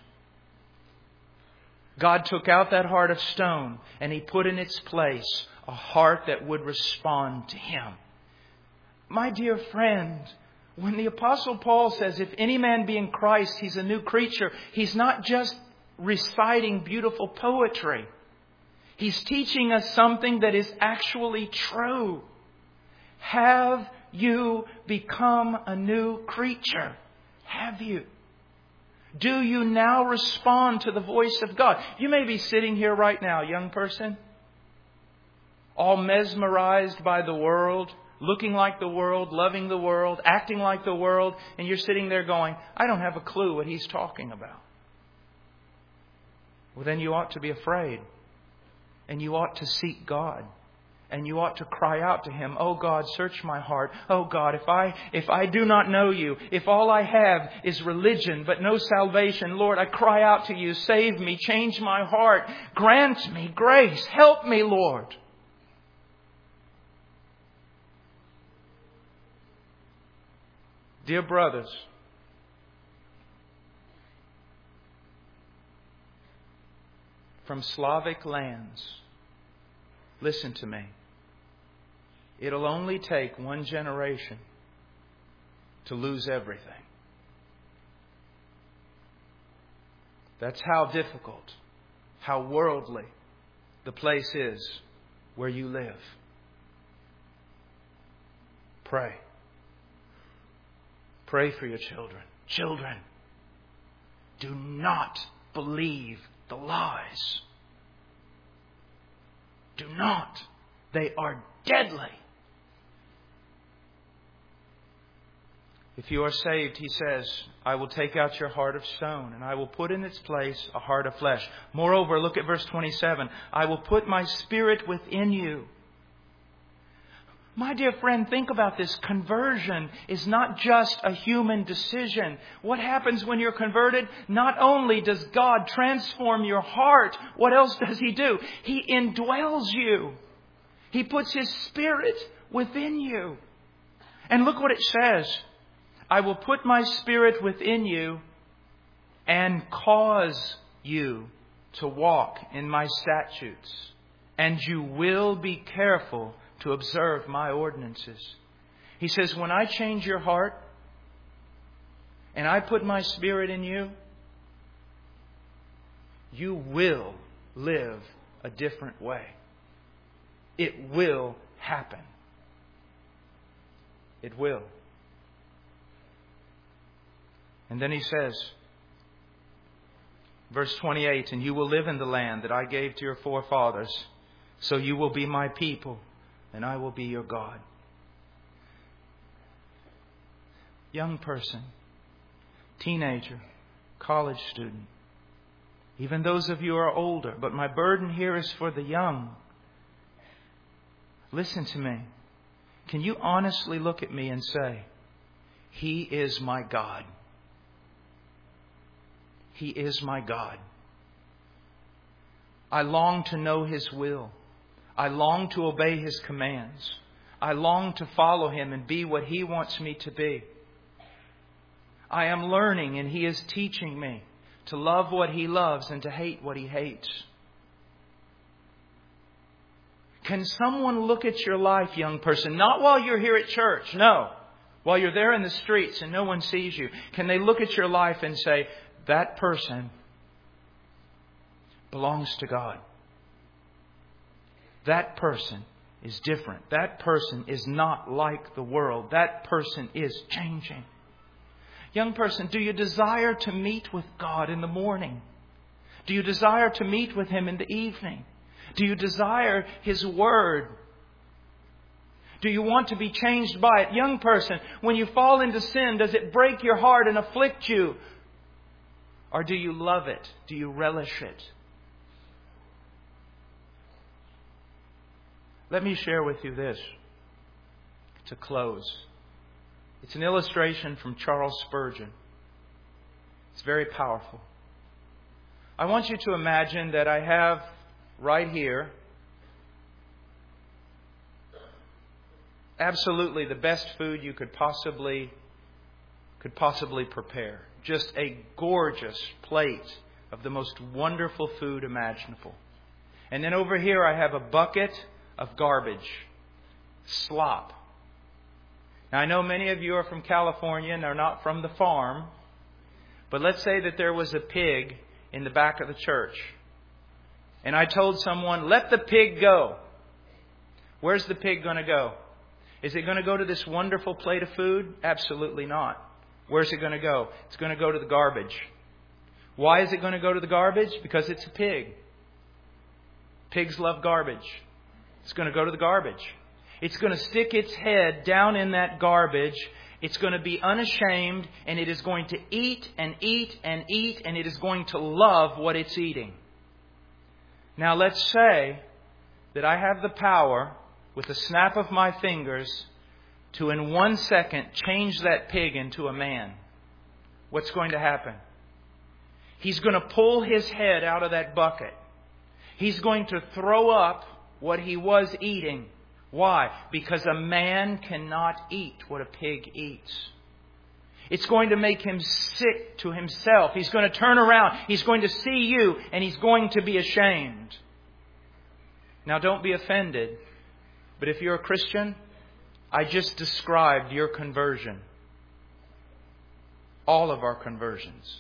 God took out that heart of stone and He put in its place a heart that would respond to Him. My dear friend, when the Apostle Paul says, if any man be in Christ, he's a new creature, he's not just reciting beautiful poetry. He's teaching us something that is actually true. Have you become a new creature? Have you? Do you now respond to the voice of God? You may be sitting here right now, young person, all mesmerized by the world, looking like the world, loving the world, acting like the world, and you're sitting there going, I don't have a clue what he's talking about. Well, then you ought to be afraid. And you ought to seek God. And you ought to cry out to Him, oh God, search my heart. Oh God, if I if I do not know You, if all I have is religion but no salvation, Lord, I cry out to You, save me, change my heart, grant me grace, help me, Lord. Dear brothers, from Slavic lands, listen to me. It'll only take one generation to lose everything. That's how difficult, how worldly the place is where you live. Pray. Pray for your children. Children, do not believe the lies. Do not. They are deadly. If you are saved, He says, I will take out your heart of stone and I will put in its place a heart of flesh. Moreover, look at verse twenty-seven. I will put my Spirit within you. My dear friend, think about this. Conversion is not just a human decision. What happens when you're converted? Not only does God transform your heart, what else does He do? He indwells you. He puts His Spirit within you. And look what it says. I will put my Spirit within you and cause you to walk in my statutes. And you will be careful to observe my ordinances. He says, when I change your heart and I put my Spirit in you, you will live a different way. It will happen. It will. And then He says, verse twenty-eight, and you will live in the land that I gave to your forefathers, so you will be my people, and I will be your God. Young person, teenager, college student, even those of you who are older, but my burden here is for the young. Listen to me. Can you honestly look at me and say, He is my God? He is my God. I long to know His will. I long to obey His commands. I long to follow Him and be what He wants me to be. I am learning and He is teaching me to love what He loves and to hate what He hates. Can someone look at your life, young person, not while you're here at church, no, while you're there in the streets and no one sees you, can they look at your life and say, that person belongs to God? That person is different. That person is not like the world. That person is changing. Young person, do you desire to meet with God in the morning? Do you desire to meet with Him in the evening? Do you desire His Word? Do you want to be changed by it? Young person, when you fall into sin, does it break your heart and afflict you? Or do you love it? Do you relish it? Let me share with you this to close. It's an illustration from Charles Spurgeon. It's very powerful. I want you to imagine that I have right here absolutely the best food you could possibly could possibly prepare. Just a gorgeous plate of the most wonderful food imaginable. And then over here I have a bucket of garbage, slop. Now I know many of you are from California and are not from the farm, but let's say that there was a pig in the back of the church. And I told someone, let the pig go. Where's the pig going to go? Is it going to go to this wonderful plate of food? Absolutely not. Where's it going to go? It's going to go to the garbage. Why is it going to go to the garbage? Because it's a pig. Pigs love garbage. It's going to go to the garbage. It's going to stick its head down in that garbage. It's going to be unashamed, and it is going to eat and eat and eat, and it is going to love what it's eating. Now let's say that I have the power, with a snap of my fingers, to in one second change that pig into a man. What's going to happen? He's going to pull his head out of that bucket. He's going to throw up what he was eating. Why? Because a man cannot eat what a pig eats. It's going to make him sick to himself. He's going to turn around. He's going to see you and he's going to be ashamed. Now don't be offended. But if you're a Christian, I just described your conversion. All of our conversions.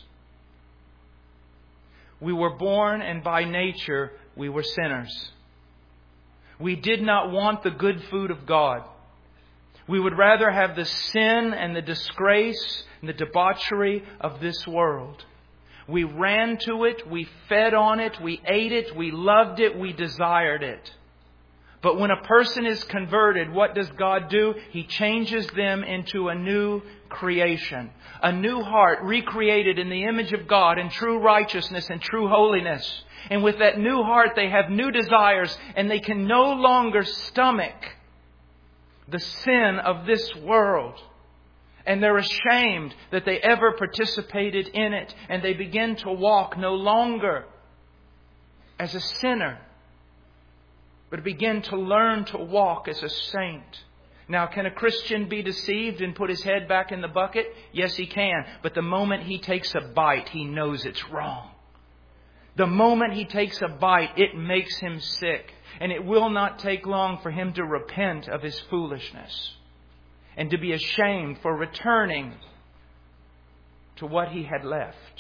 We were born and by nature we were sinners. We did not want the good food of God. We would rather have the sin and the disgrace and the debauchery of this world. We ran to it, we fed on it, we ate it, we loved it, we desired it. But when a person is converted, what does God do? He changes them into a new creation. A new heart recreated in the image of God in true righteousness and true holiness. And with that new heart, they have new desires and they can no longer stomach the sin of this world. And they're ashamed that they ever participated in it. And they begin to walk no longer as a sinner, but begin to learn to walk as a saint. Now, can a Christian be deceived and put his head back in the bucket? Yes, he can. But the moment he takes a bite, he knows it's wrong. The moment he takes a bite, it makes him sick. And it will not take long for him to repent of his foolishness and to be ashamed for returning to what he had left.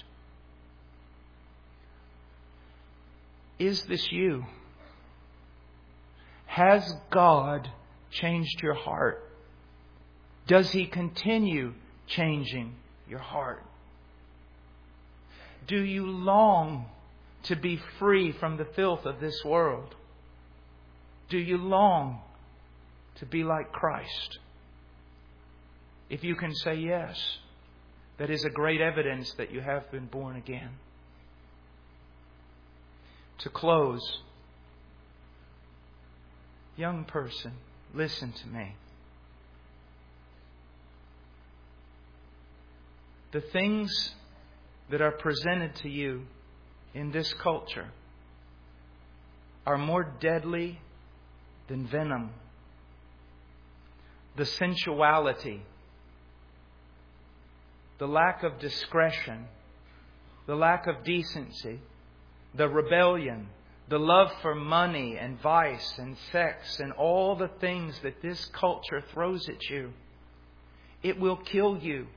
Is this you? Has God changed your heart? Does He continue changing your heart? Do you long to be free from the filth of this world? Do you long to be like Christ? If you can say yes, that is a great evidence that you have been born again. To close, young person, listen to me. The things that are presented to you in this culture are more deadly than venom. The sensuality, the lack of discretion, the lack of decency, the rebellion, the love for money and vice and sex and all the things that this culture throws at you, it will kill you.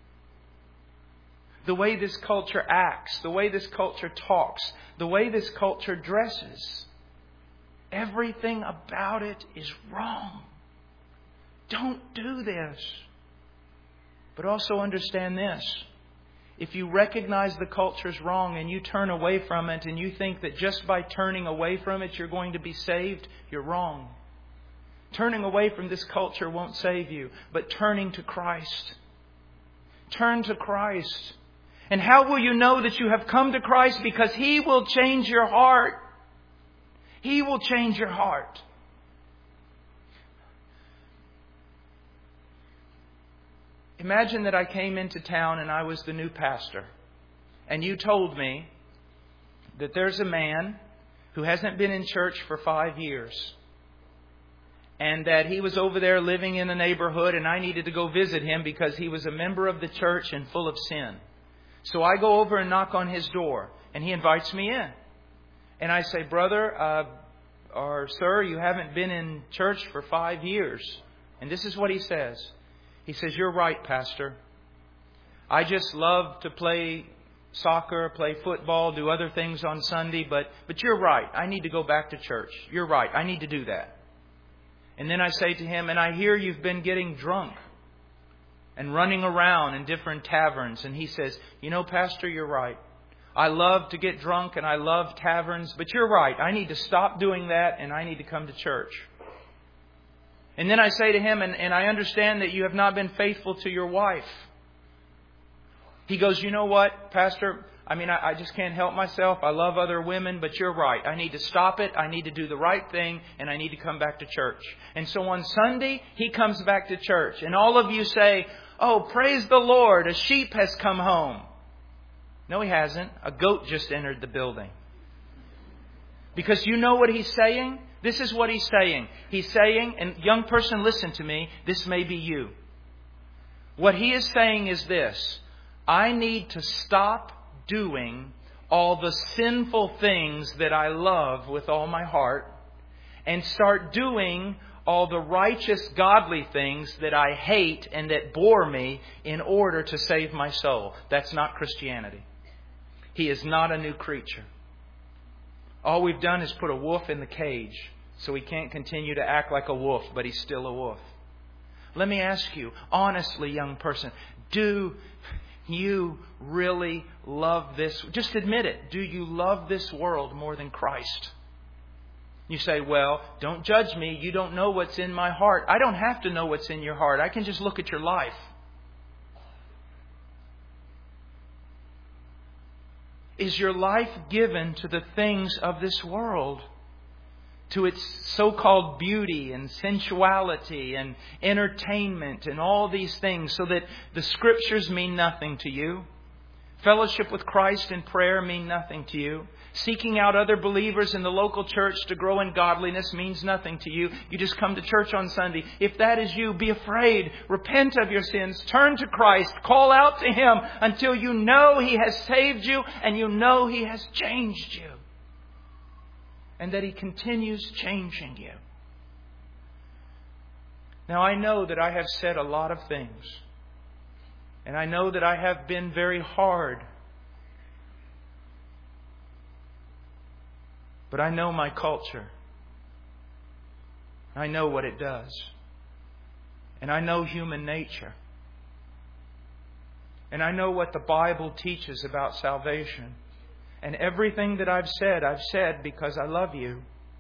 The way this culture acts, the way this culture talks, the way this culture dresses, everything about it is wrong. Don't do this. But also understand this. If you recognize the culture is wrong and you turn away from it and you think that just by turning away from it you're going to be saved, you're wrong. Turning away from this culture won't save you, but turning to Christ. Turn to Christ. And how will you know that you have come to Christ? Because He will change your heart. He will change your heart. Imagine that I came into town and I was the new pastor. and you told me that there's a man who hasn't been in church for five years, and that he was over there living in the neighborhood, and I needed to go visit him because he was a member of the church and full of sin. So I go over and knock on his door, and he invites me in. And I say, brother, uh, or sir, you haven't been in church for five years. And this is what he says. He says, you're right, Pastor. I just love to play soccer, play football, do other things on Sunday, but, but you're right. I need to go back to church. You're right. I need to do that. And then I say to him, and I hear you've been getting drunk and running around in different taverns. And he says, you know, Pastor, you're right. I love to get drunk and I love taverns, but you're right. I need to stop doing that and I need to come to church. And then I say to him, and, and I understand that you have not been faithful to your wife. He goes, you know what, Pastor? I mean, I, I just can't help myself. I love other women, but you're right. I need to stop it. I need to do the right thing, and I need to come back to church. And so on Sunday, he comes back to church. And all of you say, oh, praise the Lord, a sheep has come home. No, he hasn't. A goat just entered the building. Because you know what he's saying? This is what he's saying. He's saying, and young person, listen to me, this may be you. What he is saying is this: I need to stop doing all the sinful things that I love with all my heart and start doing all the righteous, godly things that I hate and that bore me in order to save my soul. That's not Christianity. He is not a new creature. All we've done is put a wolf in the cage so he can't continue to act like a wolf, but he's still a wolf. Let me ask you, honestly, young person, do you really love this? Just admit it. Do you love this world more than Christ? You say, well, don't judge me. You don't know what's in my heart. I don't have to know what's in your heart. I can just look at your life. Is your life given to the things of this world? To its so-called beauty and sensuality and entertainment and all these things, so that the Scriptures mean nothing to you? Fellowship with Christ and prayer mean nothing to you? Seeking out other believers in the local church to grow in godliness means nothing to you. You just come to church on Sunday. If that is you, be afraid. Repent of your sins. Turn to Christ. Call out to Him until you know He has saved you and you know He has changed you. And that He continues changing you. Now, I know that I have said a lot of things. And I know that I have been very hard. But I know my culture. I know what it does. And I know human nature. And I know what the Bible teaches about salvation. And everything that I've said, I've said because I love you.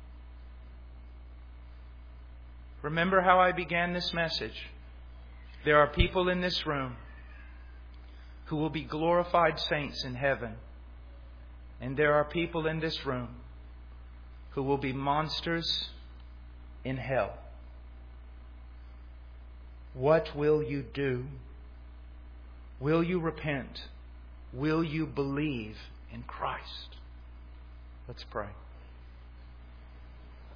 Remember how I began this message. There are people in this room who will be glorified saints in heaven. And there are people in this room who will be monsters in hell. What will you do? Will you repent? Will you believe in Christ? Let's pray.